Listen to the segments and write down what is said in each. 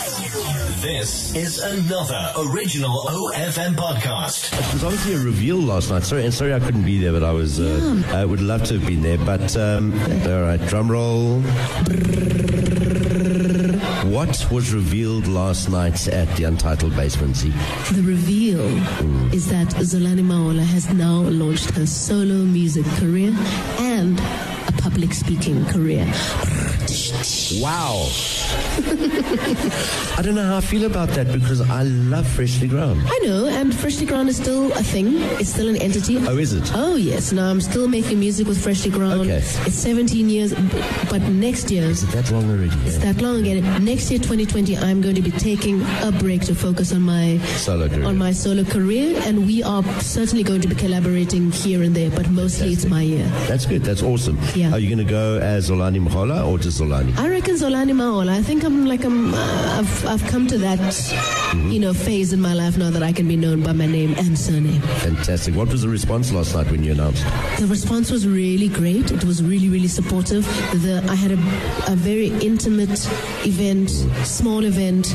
This is another original OFM podcast. It was obviously a reveal last night. Sorry I couldn't be there, but I was. I would love to have been there. But all right, drum roll. What was revealed last night at the Untitled Basement? The reveal is that Zolani Maola has now launched her solo music career and a public speaking career. Wow. I don't know how I feel about that because I love Freshly Ground. I know, and Freshly Ground is still a thing. It's still an entity. Oh, is it? Oh, yes. Now I'm still making music with Freshly Ground. Okay. It's 17 years, but next year... Is it that long already? It's that long again. Next year, 2020, I'm going to be taking a break to focus on my solo career, and we are certainly going to be collaborating here and there, but mostly Fantastic. It's my year. That's good. That's awesome. Yeah. Are you going to go as Zolani Maola or just Zolani? I reckon Zolani Maola. I think I've come to that phase in my life now that I can be known by my name and surname. Fantastic. What was the response last night when you announced? The response was really great. It was really, really supportive. I had a very intimate event, small event,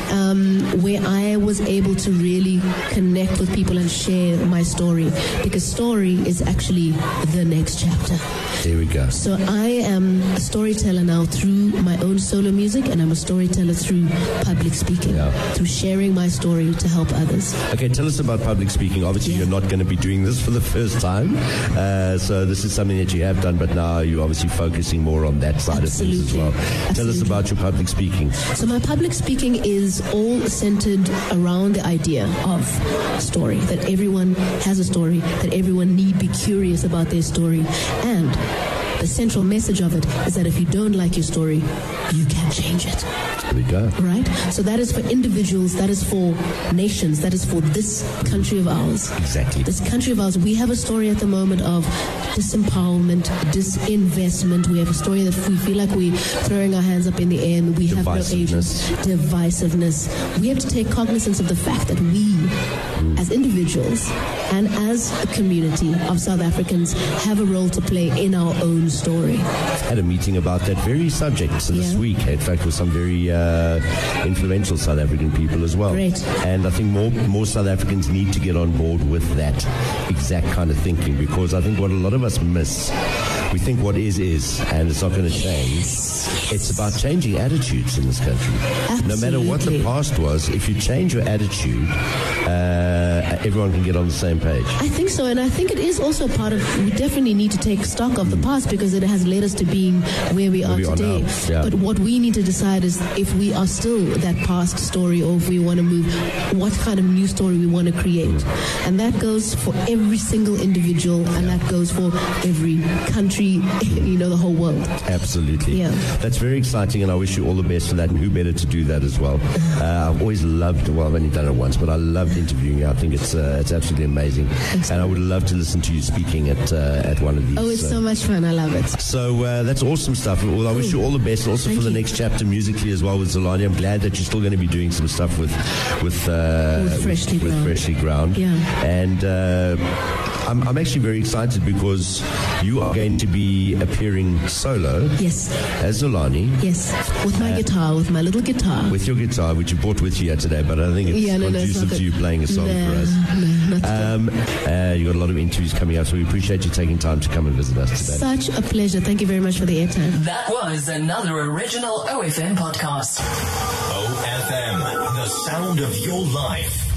where I was able to really connect with people and share my story, because story is actually the next chapter. There we go. So I am a storyteller now through my own solo music, and I'm a storyteller through public speaking, through sharing my story to help others. Okay, tell us about public speaking. Obviously, you're not going to be doing this for the first time. So this is something that you have done, but now you're obviously focusing more on that side of things as well. Tell us about your public speaking. So my public speaking is all centered around the idea of story, that everyone has a story, that everyone need be curious about their story, and the central message of it is that if you don't like your story, you can change it. There we go. Right? So that is for individuals, that is for nations, that is for this country of ours. Exactly. This country of ours. We have a story at the moment of disempowerment, disinvestment. We have a story that we feel like we're throwing our hands up in the air and we have no agents. Divisiveness. We have to take cognizance of the fact that we, as individuals and as a community of South Africans, have a role to play in our own story. I had a meeting about that very subject this week, in fact, with some very influential South African people as well. Great. And I think more South Africans need to get on board with that exact kind of thinking, because I think what a lot of us miss, we think what is, and it's not going to change. It's about changing attitudes in this country. Absolutely. No matter what the past was, if you change your attitude, everyone can get on the same page. I think so, and I think it is also part of, we definitely need to take stock of the past, because it has led us to being where we are today. But what we need to decide is if we are still that past story, or if we want to move, what kind of new story we want to create. And that goes for every single individual, and that goes for every country, the whole world. Absolutely. Yeah. That's very exciting, and I wish you all the best for that, and who better to do that as well. I've always loved, I've only done it once, but I loved interviewing you. I think it's absolutely amazing. Thanks. And I would love to listen to you speaking at one of these. Oh, it's so much fun. I love it. So that's awesome stuff. Well, I wish you all the best also for the next chapter musically as well with Zolani. I'm glad that you're still going to be doing some stuff with Freshly Ground. Yeah. And I'm actually very excited because you are going to be appearing solo. Yes. As Zolani. Yes. With my guitar, with my little guitar. With your guitar, which you brought with you here today, but I think it's conducive to you playing a song for us. You got a lot of interviews coming up, so we appreciate you taking time to come and visit us today. Such a pleasure. Thank you very much for the airtime. That was another original OFM podcast. OFM, the sound of your life.